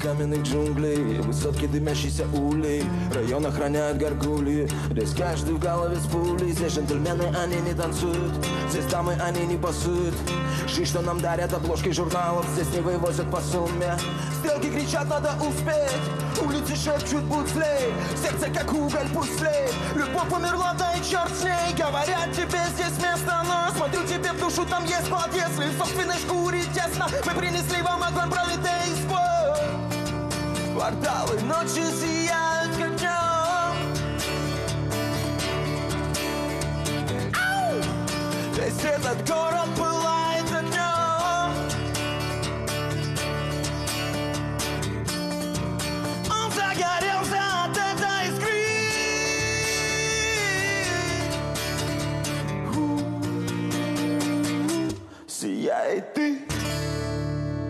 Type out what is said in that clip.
каменных джунглей, высотки дымящейся улей, район охраняют горгульи. Здесь каждый в голове с пулей. Здесь джентльмены, они не танцуют, здесь дамы, они не пасуют. Жизнь, что нам дарят обложки журналов, здесь не вывозят по сумме. Стрелки кричат, надо успеть, улицы шепчут, будь злей. Сердце как уголь, пусть слеет. Любовь умерла, да и черт с ней. Говорят, тебе здесь место, но смотрю тебе в душу, там есть клад. Если в собственной шкуре тесно, мы принесли вам огонь, пролитый из бой. Кварталы ночи сияют, как днем. Весь этот город пылает огнем. Он загорелся от этой искры. Сияй ты.